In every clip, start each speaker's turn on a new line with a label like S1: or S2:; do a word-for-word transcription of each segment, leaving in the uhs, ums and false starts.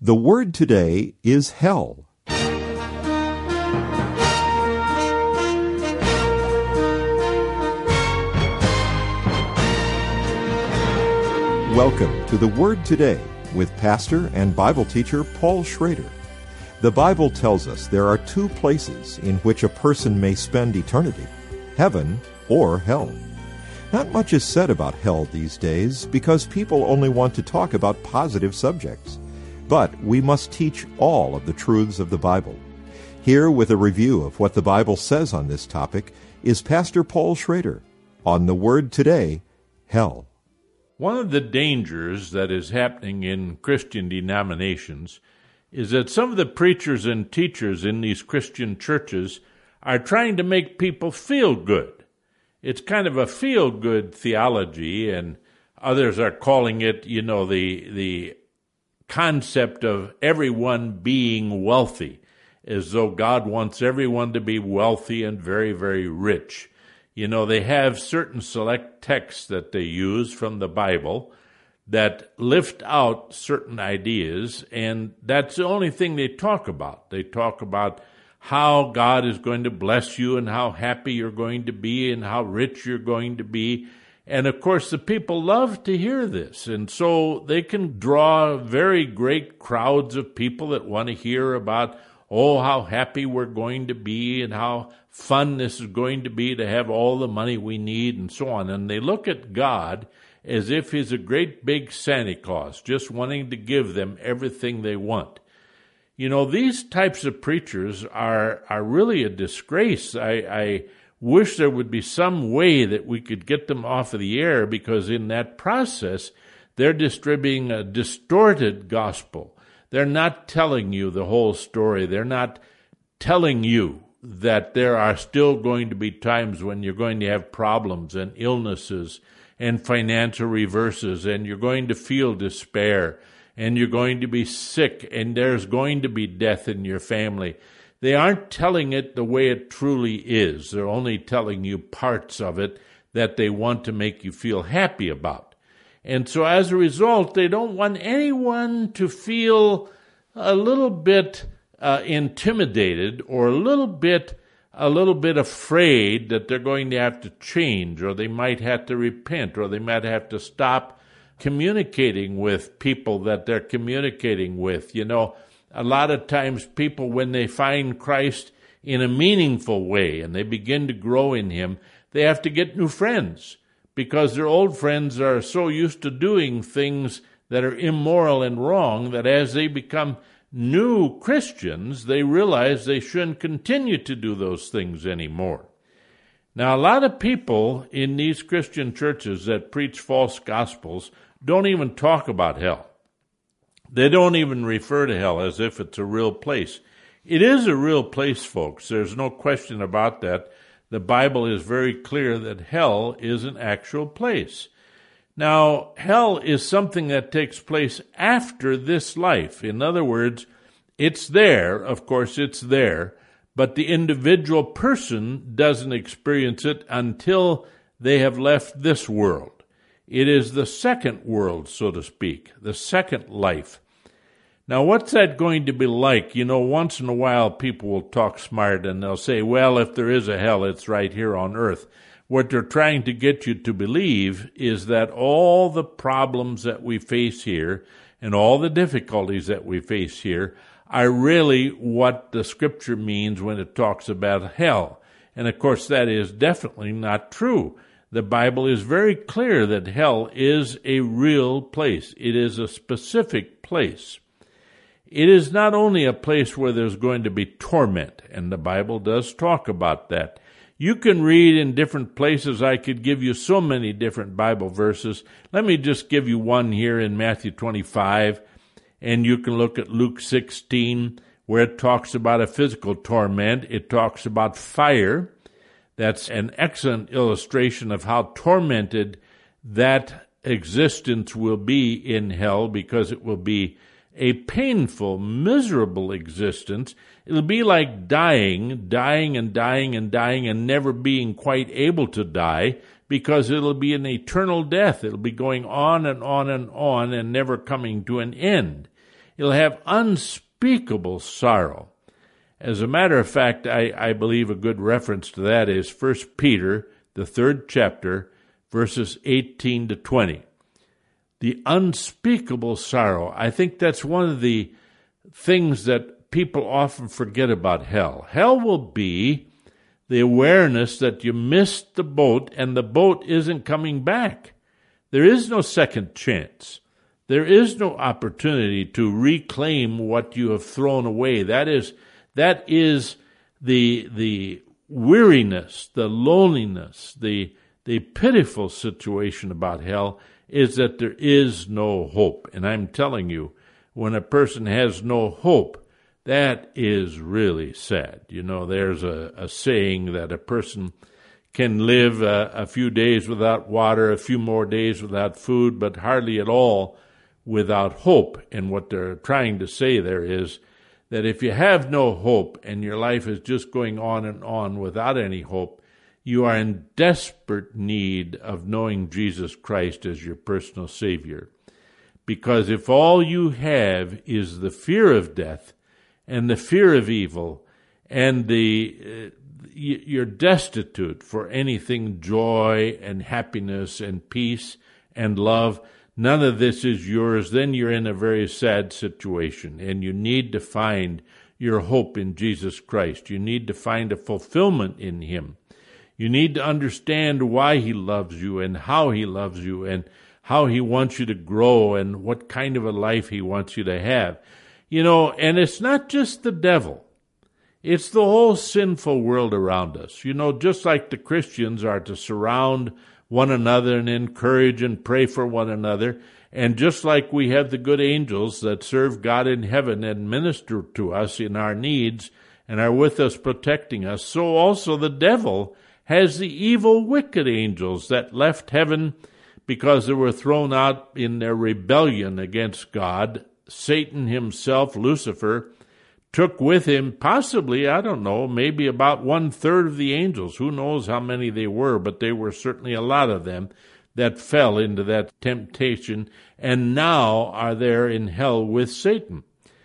S1: The word today is hell. Welcome to The Word Today with pastor and Bible teacher Paul Schrader. The Bible tells us there are two places in which a person may spend eternity, heaven or hell. Not much is said about hell these days because people only want to talk about positive subjects. But we must teach all of the truths of the Bible. Here with a review of what the Bible says on this topic is Pastor Paul Schrader on The Word Today, Hell.
S2: One of the dangers that is happening in Christian denominations is that some of the preachers and teachers in these Christian churches are trying to make people feel good. It's kind of a feel-good theology, and others are calling it, you know, the the concept of everyone being wealthy, as though God wants everyone to be wealthy and very, very rich. You know, they have certain select texts that they use from the Bible that lift out certain ideas, and that's the only thing they talk about. They talk about how God is going to bless you and how happy you're going to be and how rich you're going to be. And, of course, the people love to hear this, and so they can draw very great crowds of people that want to hear about, oh, how happy we're going to be and how fun this is going to be to have all the money we need and so on. And they look at God as if he's a great big Santa Claus, just wanting to give them everything they want. You know, these types of preachers are are really a disgrace. I, I wish there would be some way that we could get them off of the air, because in that process, they're distributing a distorted gospel. They're not telling you the whole story. They're not telling you that there are still going to be times when you're going to have problems and illnesses and financial reverses, and you're going to feel despair, and you're going to be sick, and there's going to be death in your family. They aren't telling it the way it truly is. They're only telling you parts of it that they want to make you feel happy about. And so as a result, they don't want anyone to feel a little bit uh, intimidated or a little bit a little bit afraid that they're going to have to change, or they might have to repent, or they might have to stop communicating with people that they're communicating with. You know, a lot of times people, when they find Christ in a meaningful way and they begin to grow in him, they have to get new friends, because their old friends are so used to doing things that are immoral and wrong that as they become new Christians, they realize they shouldn't continue to do those things anymore. Now, a lot of people in these Christian churches that preach false gospels don't even talk about hell. They don't even refer to hell as if it's a real place. It is a real place, folks. There's no question about that. The Bible is very clear that hell is an actual place. Now, hell is something that takes place after this life. In other words, it's there, of course it's there, but the individual person doesn't experience it until they have left this world. It is the second world, so to speak, the second life. Now, what's that going to be like? You know, once in a while people will talk smart and they'll say, well, if there is a hell, it's right here on earth. What they're trying to get you to believe is that all the problems that we face here and all the difficulties that we face here are really what the Scripture means when it talks about hell. And, of course, that is definitely not true. The Bible is very clear that hell is a real place. It is a specific place. It is not only a place where there's going to be torment, and the Bible does talk about that. You can read in different places. I could give you so many different Bible verses. Let me just give you one here in Matthew twenty-five, and you can look at Luke sixteen, where it talks about a physical torment. It talks about fire. That's an excellent illustration of how tormented that existence will be in hell, because it will be a painful, miserable existence. It'll be like dying, dying and dying and dying and never being quite able to die, because it'll be an eternal death. It'll be going on and on and on and never coming to an end. You'll have unspeakable sorrow. As a matter of fact, I, I believe a good reference to that is First Peter, the third chapter, verses eighteen to twenty. The unspeakable sorrow. I think that's one of the things that people often forget about hell. Hell will be the awareness that you missed the boat and the boat isn't coming back. There is no second chance. There is no opportunity to reclaim what you have thrown away. That is, that is the the weariness, the loneliness, the the pitiful situation about hell is that there is no hope. And I'm telling you, when a person has no hope, that is really sad. You know, there's a, a saying that a person can live a, a few days without water, a few more days without food, but hardly at all without hope. And what they're trying to say there is that if you have no hope and your life is just going on and on without any hope, you are in desperate need of knowing Jesus Christ as your personal Savior. Because if all you have is the fear of death and the fear of evil, and the uh, you're destitute for anything joy and happiness and peace and love, none of this is yours, then you're in a very sad situation, and you need to find your hope in Jesus Christ. You need to find a fulfillment in Him. You need to understand why He loves you and how He loves you and how He wants you to grow and what kind of a life He wants you to have. You know, and it's not just the devil. It's the whole sinful world around us. You know, just like the Christians are to surround one another and encourage and pray for one another, and just like we have the good angels that serve God in heaven and minister to us in our needs and are with us protecting us, so also the devil has the evil, wicked angels that left heaven because they were thrown out in their rebellion against God. Satan himself, Lucifer, took with him possibly, I don't know, maybe about one-third of the angels. Who knows how many they were, but they were certainly a lot of them that fell into that temptation and now are there in hell with Satan.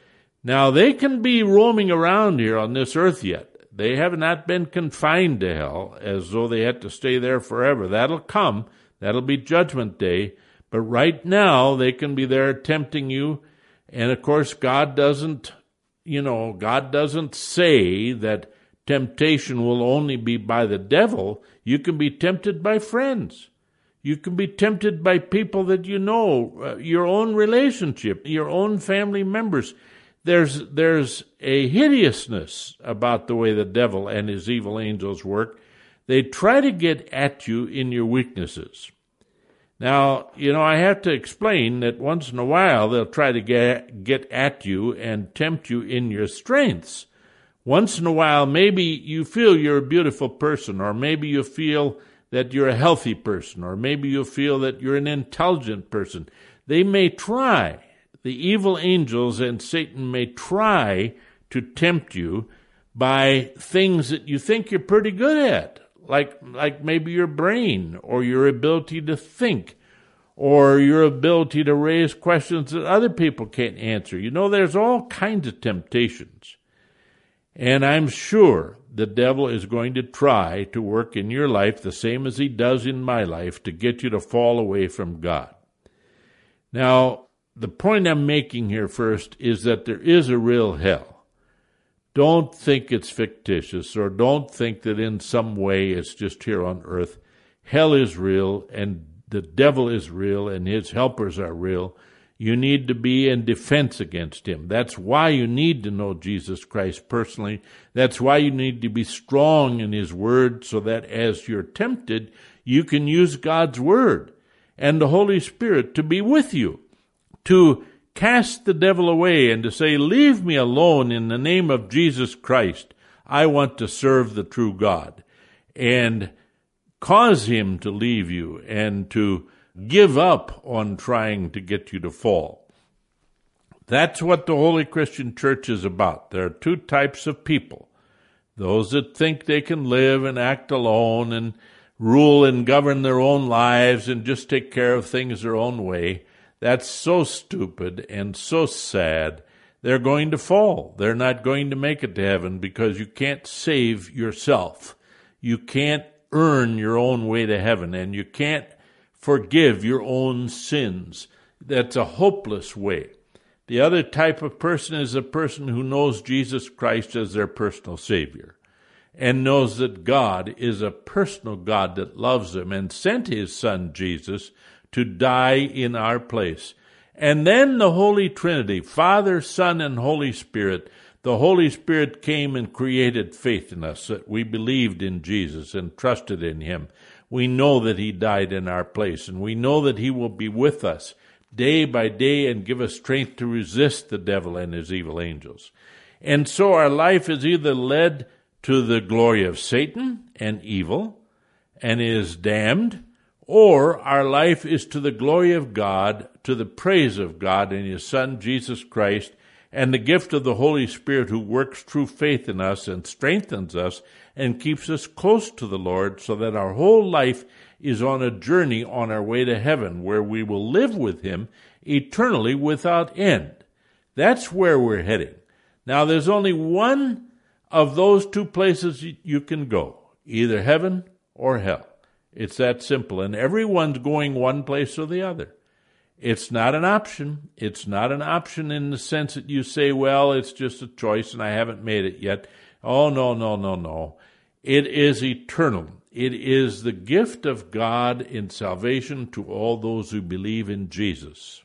S2: Now, they can be roaming around here on this earth yet. They have not been confined to hell as though they had to stay there forever. That'll come. That'll be Judgment Day. But right now, they can be there tempting you. And, of course, God doesn't, you know, God doesn't say that temptation will only be by the devil. You can be tempted by friends. You can be tempted by people that you know, uh, your own relationship, your own family members. There's there's a hideousness about the way the devil and his evil angels work. They try to get at you in your weaknesses. Now, you know, I have to explain that once in a while they'll try to get, get at you and tempt you in your strengths. Once in a while, maybe you feel you're a beautiful person, or maybe you feel that you're a healthy person, or maybe you feel that you're an intelligent person. They may try. The evil angels and Satan may try to tempt you by things that you think you're pretty good at, like like maybe your brain or your ability to think or your ability to raise questions that other people can't answer. You know, there's all kinds of temptations. And I'm sure the devil is going to try to work in your life the same as he does in my life to get you to fall away from God. Now, the point I'm making here first is that there is a real hell. Don't think it's fictitious, or don't think that in some way it's just here on earth. Hell is real, and the devil is real, and his helpers are real. You need to be in defense against him. That's why you need to know Jesus Christ personally. That's why you need to be strong in his word, so that as you're tempted, you can use God's word and the Holy Spirit to be with you, to cast the devil away and to say, leave me alone in the name of Jesus Christ. I want to serve the true God. And cause him to leave you and to give up on trying to get you to fall. That's what the Holy Christian Church is about. There are two types of people. Those that think they can live and act alone and rule and govern their own lives and just take care of things their own way. That's so stupid and so sad. They're going to fall. They're not going to make it to heaven because you can't save yourself. You can't earn your own way to heaven, and you can't forgive your own sins. That's a hopeless way. The other type of person is a person who knows Jesus Christ as their personal Savior and knows that God is a personal God that loves them and sent his Son Jesus to die in our place. And then the Holy Trinity, Father, Son, and Holy Spirit, the Holy Spirit came and created faith in us, that we believed in Jesus and trusted in him. We know that he died in our place, and we know that he will be with us day by day and give us strength to resist the devil and his evil angels. And so our life is either led to the glory of Satan and evil and is damned, or our life is to the glory of God, to the praise of God and his Son, Jesus Christ, and the gift of the Holy Spirit who works through faith in us and strengthens us and keeps us close to the Lord so that our whole life is on a journey on our way to heaven where we will live with him eternally without end. That's where we're heading. Now, there's only one of those two places you can go, either heaven or hell. It's that simple, and everyone's going one place or the other. It's not an option. It's not an option in the sense that you say, well, it's just a choice and I haven't made it yet. Oh, no, no, no, no. It is eternal. It is the gift of God in salvation to all those who believe in Jesus.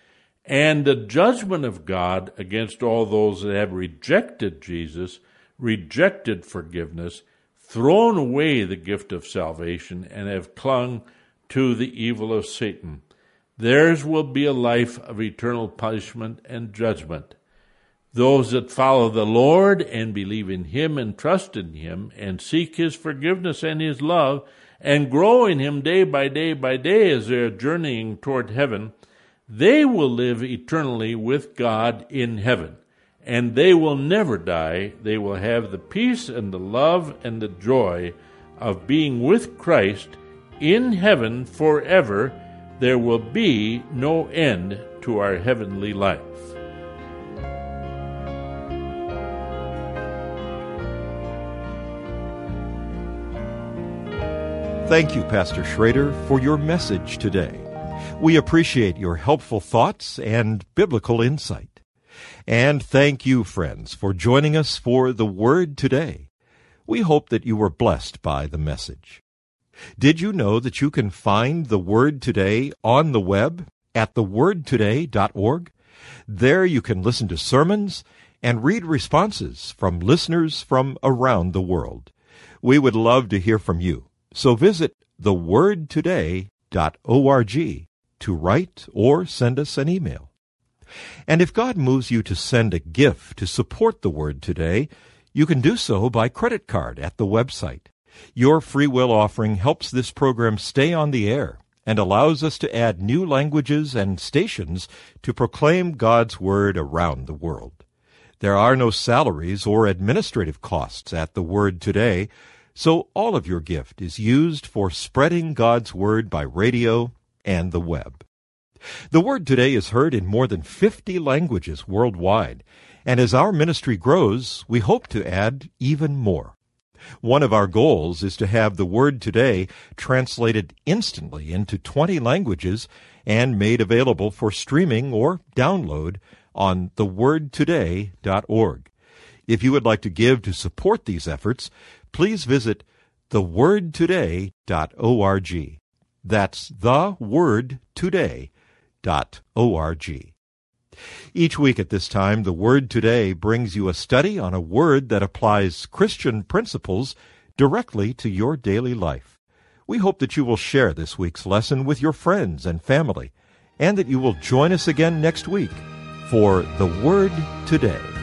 S2: And the judgment of God against all those that have rejected Jesus, rejected forgiveness, thrown away the gift of salvation, and have clung to the evil of Satan. Theirs will be a life of eternal punishment and judgment. Those that follow the Lord and believe in him and trust in him and seek his forgiveness and his love and grow in him day by day by day as they're journeying toward heaven, they will live eternally with God in heaven. And they will never die. They will have the peace and the love and the joy of being with Christ in heaven forever. There will be no end to our heavenly life.
S1: Thank you, Pastor Schrader, for your message today. We appreciate your helpful thoughts and biblical insight. And thank you, friends, for joining us for The Word Today. We hope that you were blessed by the message. Did you know that you can find The Word Today on the web at the word today dot org? There you can listen to sermons and read responses from listeners from around the world. We would love to hear from you, so visit the word today dot org to write or send us an email. And if God moves you to send a gift to support The Word Today, you can do so by credit card at the website. Your free will offering helps this program stay on the air and allows us to add new languages and stations to proclaim God's Word around the world. There are no salaries or administrative costs at The Word Today, so all of your gift is used for spreading God's Word by radio and the web. The Word Today is heard in more than fifty languages worldwide, and as our ministry grows, we hope to add even more. One of our goals is to have The Word Today translated instantly into twenty languages and made available for streaming or download on the word today dot org. If you would like to give to support these efforts, please visit the word today dot org. That's the word today dot org. Each week at this time, The Word Today brings you a study on a word that applies Christian principles directly to your daily life. We hope that you will share this week's lesson with your friends and family, and that you will join us again next week for The Word Today.